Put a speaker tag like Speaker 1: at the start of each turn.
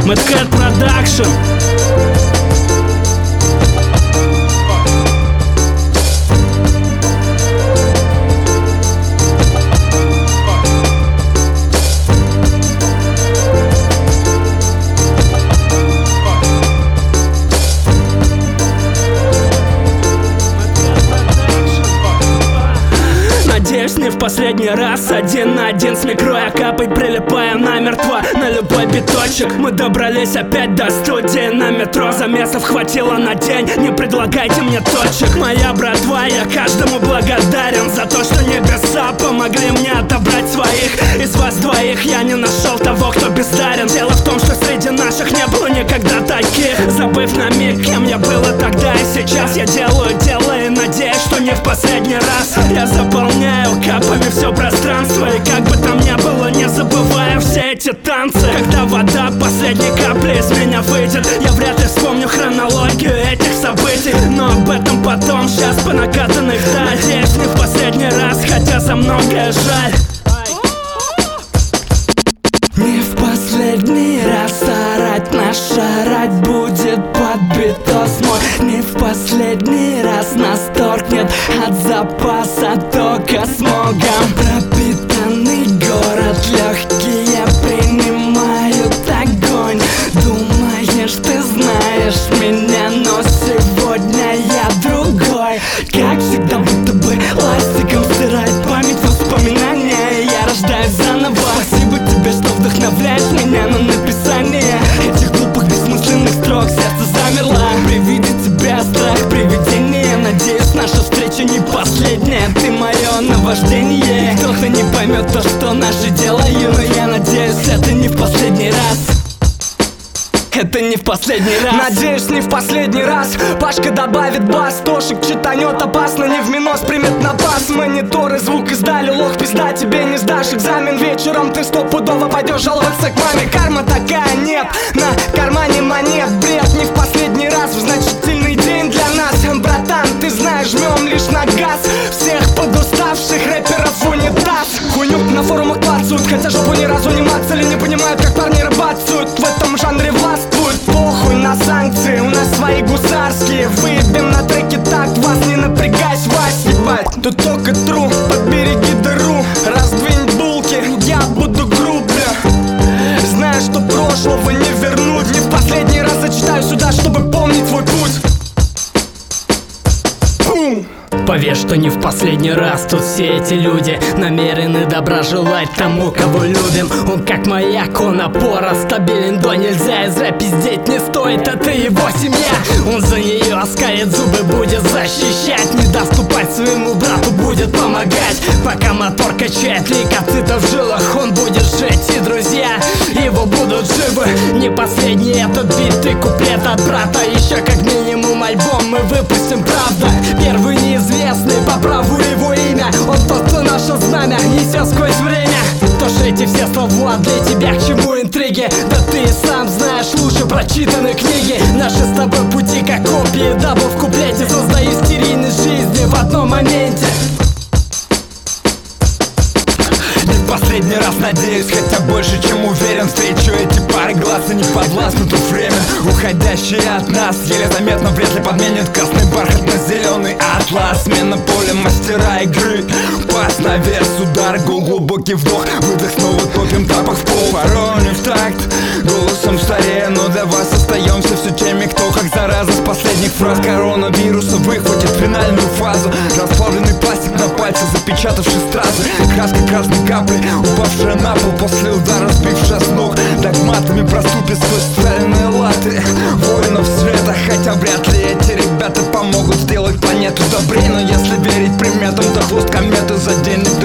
Speaker 1: Madcat Production. Надеюсь, не в последний раз. Один на один с микро я капай, прилипая намертво на любой биточек. Мы добрались опять до студии на метро. Замесов хватило на день, не предлагайте мне точек. Моя братва, я каждому благодарен за то, что небеса помогли мне отобрать своих. Из вас двоих я не нашел того, кто бездарен. Дело в том, что среди наших не было никогда таких. Забыв на миг, кем я был и тогда, и сейчас я делаю дело и надеюсь, что не в последний раз. Я заполняю капами все пространство, и как бы там ни было, не забывая все эти танцы. Когда вода последней капли из меня выйдет, я вряд ли вспомню хронологию этих событий, но об этом потом, сейчас по накатанной вдаль. Надеюсь, не в последний раз, хотя за многое жаль. Не в последний раз орать, наш орать будет подбитос мой. Не в последний раз нас торкнет от запаса тока смогом. Пропитанный город, легкие принимают огонь. Думаешь, ты знаешь меня, но сегодня я другой. Как всегда, будто бы ластиком стирает память воспоминания. Я рождаюсь заново. Спасибо тебе, что вдохновляешь меня на написание этих глупых бессмысленных строк. Сердце замерло при виде тебя, страх привидения. Надеюсь, наша встреча не последняя. Ты мое наваждение. Кто-то не поймет то, что наши делаю, но я надеюсь, это не в последний раз. Это не в последний раз.
Speaker 2: Надеюсь, не в последний раз. Пашка добавит бас, Тошик читанет опасно, не в минус примет на пас. Мониторы звук издали, лох, пизда, тебе не сдашь экзамен. Вечером ты стопудово пойдешь жаловаться к маме. Карма такая, нет, на кармане монет. Бред, не в последний раз, в значительный день для нас. Братан, ты знаешь, жмем лишь на газ. Всех подуставших рэперов в унитаз. Хуйню на форумах клацают, хотя жопу ни разу не мацали. Не понимают, как парни рыбацают в этом жанре властвуют. Похуй на санкции, у нас свои гусарские. Выебем на треке так, вас не напрягайся, Вась, ебать. Тут только тру, подбереги дыру. Раздвинь булки, я буду груб, бля. Знаю, что прошлого не вернуть. Не в последний раз зачитаю сюда, чтобы помнить свой путь.
Speaker 1: Поверь, что не в последний раз. Тут все эти люди намерены добра желать тому, кого любим. Он как маяк, он опора, стабилен до нельзя. И зря пиздеть не стоит, это его семья. Он за нее оскалит зубы, будет защищать. Не даст упасть своему брату, будет помогать. Пока мотор качает лейкоциты в жилах, он будет жить, и друзья его будут живы. Не последний этот бит и куплет от брата. Еще как минимум альбом мы выпустим, правда. Первый неизвестный, по праву его имя. Он тот, кто наше знамя несет сквозь время. То что эти все слова для тебя, к чему интриги? Да ты и сам знаешь лучше прочитанной книги. Наши с тобой пути как копии, дабы в куплете создаю стерильность жизни в одном моменте.
Speaker 3: Не в последний раз, надеюсь, хотя больше, чем уверен. Встречу эти пары глаз и не подвластно тут время. Уходящие от нас еле заметно, вряд ли подменят красный бархат на зеленый атлас. Смена поля, мастера игры. Пас на вес, удар, глубокий вдох. Выдох, снова топим тапок в пол. Порой не в такт, голосом старее, но для вас остаемся все теми, кто как зараза. С последних фраз коронавируса выхватит финальную фазу. Расплавленный пластик на пальце, запечатавший стразы. Краска красной капли, упавшая на пол после удара, сбившая с ног. Догматами проступит сквозь социальные латы воинов света. Хотя вряд ли эти ребята помогут сделать планету добрее. Но если верить приметам, то хвост кометы заденет